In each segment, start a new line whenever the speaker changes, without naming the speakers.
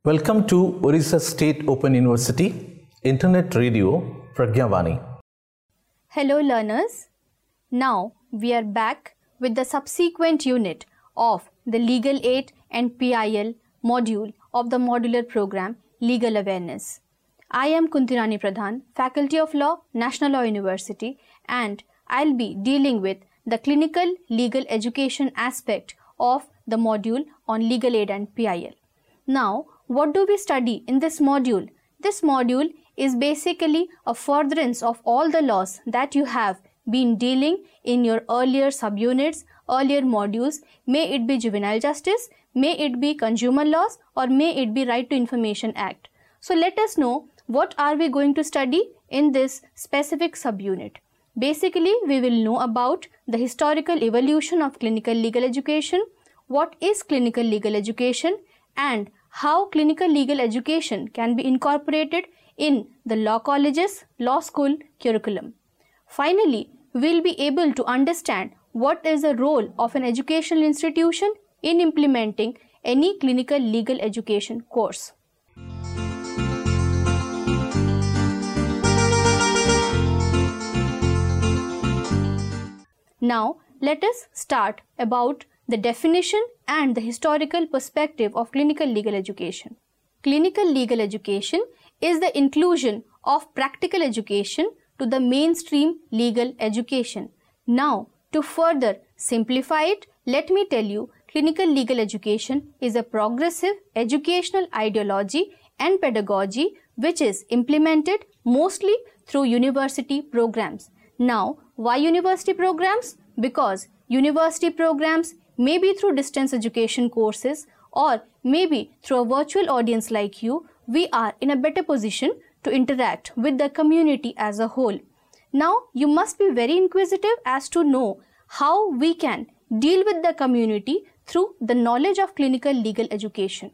Welcome to Orissa State Open University Internet Radio Pragyavani.
Hello learners. Now we are back with the subsequent unit of the Legal Aid and PIL module of the modular program Legal Awareness. I am Kuntirani Pradhan, Faculty of Law, National Law University, and I'll be dealing with the clinical legal education aspect of the module on Legal Aid and PIL. Now, what do we study in this module? This module is basically a furtherance of all the laws that you have been dealing in your earlier subunits, earlier modules. May it be Juvenile Justice, may it be Consumer Laws, or may it be Right to Information Act. So let us know what are we going to study in this specific subunit. Basically, we will know about the historical evolution of clinical legal education, what is clinical legal education, and how clinical legal education can be incorporated in the law colleges, law school curriculum. Finally, we will be able to understand what is the role of an educational institution in implementing any clinical legal education course. Now, let us start about the definition and the historical perspective of clinical legal education. Clinical legal education is the inclusion of practical education to the mainstream legal education. Now, to further simplify it, let me tell you, clinical legal education is a progressive educational ideology and pedagogy which is implemented mostly through university programs. Now, why university programs? Because university programs may be through distance education courses or maybe through a virtual audience like you, we are in a better position to interact with the community as a whole. Now, you must be very inquisitive as to know how we can deal with the community through the knowledge of clinical legal education.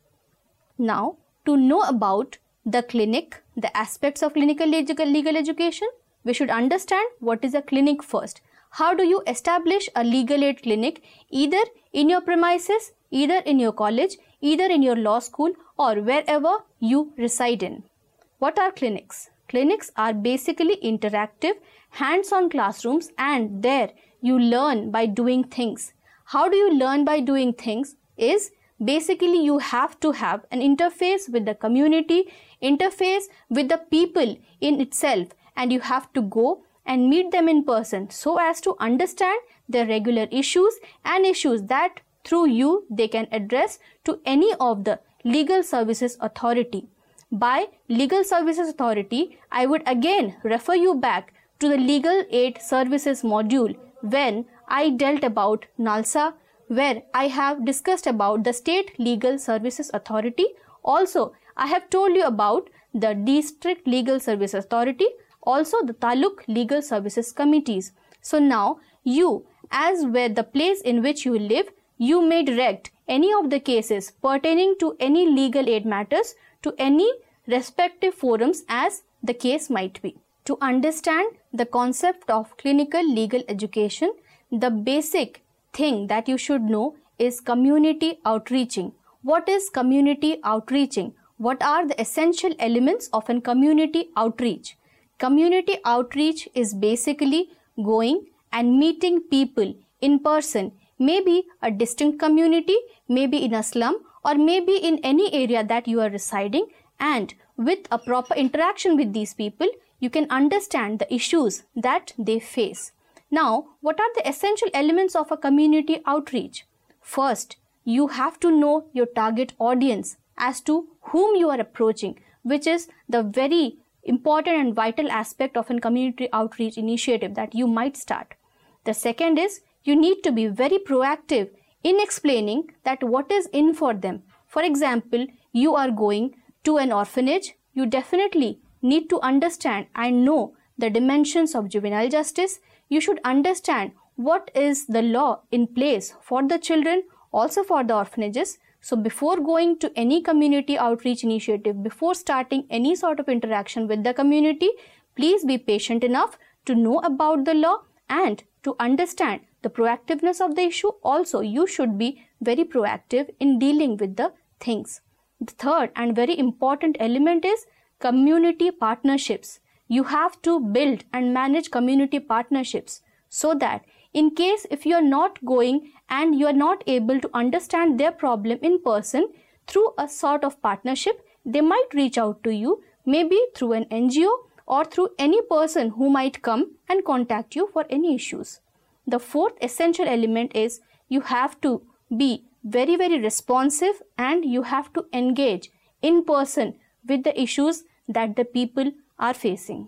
Now, to know about the clinic, the aspects of clinical legal education, we should understand what is a clinic first. How do you establish a legal aid clinic either in your premises, either in your college, either in your law school or wherever you reside in? What are clinics? Clinics are basically interactive, hands-on classrooms, and there you learn by doing things. How do you learn by doing things? Is basically you have to have an interface with the community, interface with the people in itself, and you have to go and meet them in person so as to understand their regular issues and issues that through you they can address to any of the legal services authority. By legal services authority, I would again refer you back to the legal aid services module when I dealt about NALSA, where I have discussed about the state legal services authority. Also, I have told you about the district legal services authority, also the Taluk Legal Services Committees. So now you, as where the place in which you live, you may direct any of the cases pertaining to any legal aid matters to any respective forums as the case might be. To understand the concept of clinical legal education, the basic thing that you should know is community outreaching. What is community outreaching? What are the essential elements of a community outreach? Community outreach is basically going and meeting people in person, maybe a distinct community, maybe in a slum, or maybe in any area that you are residing, and with a proper interaction with these people, you can understand the issues that they face. Now, what are the essential elements of a community outreach? First, you have to know your target audience as to whom you are approaching, which is the very important and vital aspect of a community outreach initiative that you might start. The second is you need to be very proactive in explaining that what is in for them. For example, you are going to an orphanage, you definitely need to understand and know the dimensions of juvenile justice. You should understand what is the law in place for the children, also for the orphanages. So before going to any community outreach initiative, before starting any sort of interaction with the community, please be patient enough to know about the law and to understand the proactiveness of the issue. Also, you should be very proactive in dealing with the things. The third and very important element is community partnerships. You have to build and manage community partnerships so that in case if you are not going and you are not able to understand their problem in person, through a sort of partnership, they might reach out to you, maybe through an NGO or through any person who might come and contact you for any issues. The fourth essential element is you have to be very, very responsive and you have to engage in person with the issues that the people are facing.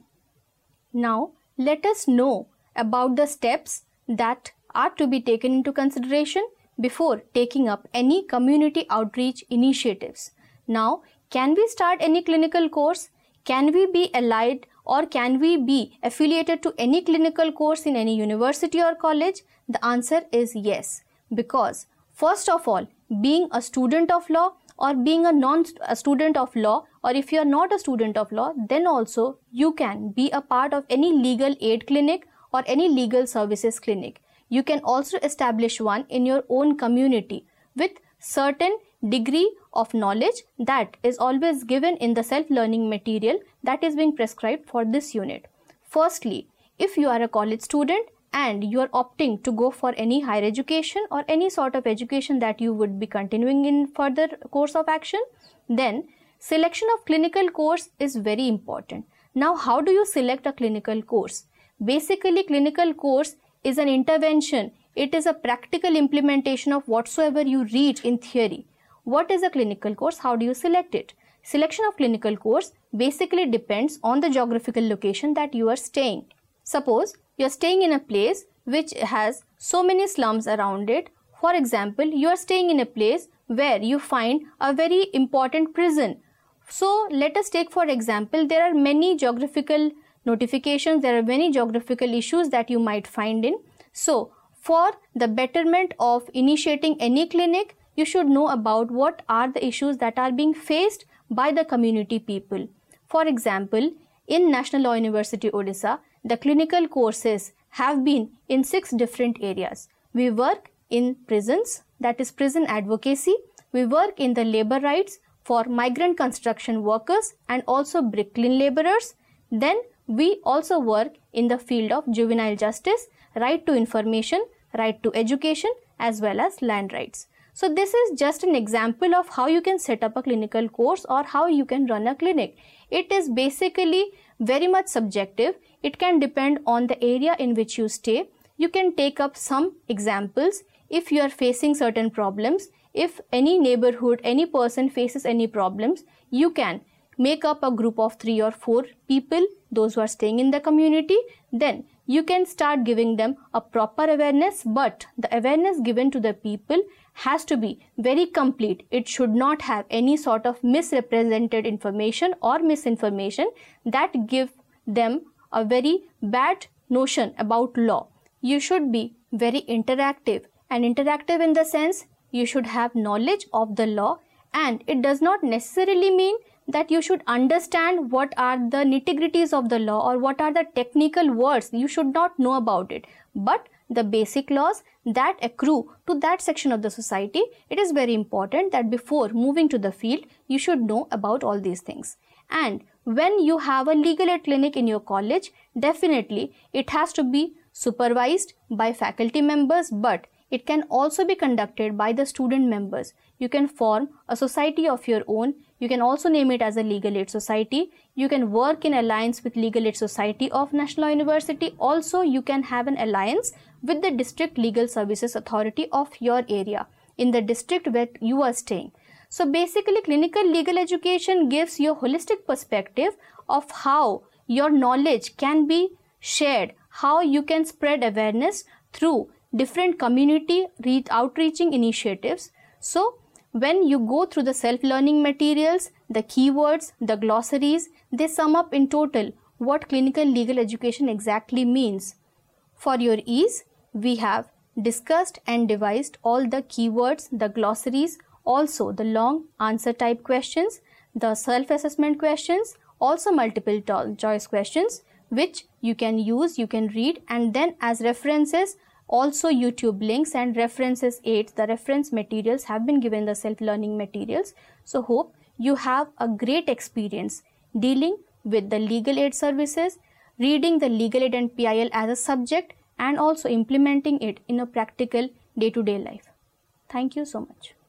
Now, let us know about the steps that are to be taken into consideration before taking up any community outreach initiatives. Now, can we start any clinical course? Can we be allied or can we be affiliated to any clinical course in any university or college? The answer is yes, because first of all, being a student of law or being a student of law, or if you are not a student of law, then also you can be a part of any legal aid clinic or any legal services clinic. You can also establish one in your own community with certain degree of knowledge that is always given in the self-learning material that is being prescribed for this unit. Firstly, if you are a college student and you are opting to go for any higher education or any sort of education that you would be continuing in further course of action, then selection of clinical course is very important. Now, how do you select a clinical course? Basically, clinical course is an intervention. It is a practical implementation of whatsoever you read in theory. What is a clinical course? How do you select it? Selection of clinical course basically depends on the geographical location that you are staying. Suppose you are staying in a place which has so many slums around it. For example, you are staying in a place where you find a very important prison. So let us take for example, there are many geographical notifications, there are many geographical issues that you might find in. So for the betterment of initiating any clinic, you should know about what are the issues that are being faced by the community people. For example, in National Law University, Odisha, the clinical courses have been in 6 different areas. We work in prisons, that is prison advocacy. We work in the labor rights for migrant construction workers and also bricklayer laborers. Then we also work in the field of juvenile justice, right to information, right to education, as well as land rights. So this is just an example of how you can set up a clinical course or how you can run a clinic. It is basically very much subjective. It can depend on the area in which you stay. You can take up some examples. If you are facing certain problems, if any neighborhood, any person faces any problems, you can make up a group of 3 or 4 people, those who are staying in the community. Then you can start giving them a proper awareness, but the awareness given to the people has to be very complete. It should not have any sort of misrepresented information or misinformation that give them a very bad notion about law. You should be very interactive, and interactive in the sense you should have knowledge of the law, and it does not necessarily mean that you should understand what are the nitty-gritties of the law or what are the technical words. You should not know about it, but the basic laws that accrue to that section of the society, it is very important that before moving to the field, you should know about all these things. And when you have a legal aid clinic in your college, definitely it has to be supervised by faculty members, but it can also be conducted by the student members. You can form a society of your own. You can also name it as a legal aid society. You can work in alliance with Legal Aid Society of National Law University. Also, you can have an alliance with the District Legal Services Authority of your area in the district where you are staying. So basically, clinical legal education gives you a holistic perspective of how your knowledge can be shared, how you can spread awareness through different community outreaching initiatives. So when you go through the self-learning materials, the keywords, the glossaries, they sum up in total what clinical legal education exactly means. For your ease, we have discussed and devised all the keywords, the glossaries, also the long answer type questions, the self-assessment questions, also multiple choice questions, which you can use, you can read, and then as references, also YouTube links and references aids, the reference materials have been given the self-learning materials. So hope you have a great experience dealing with the legal aid services, reading the legal aid and PIL as a subject, and also implementing it in a practical day-to-day life. Thank you so much.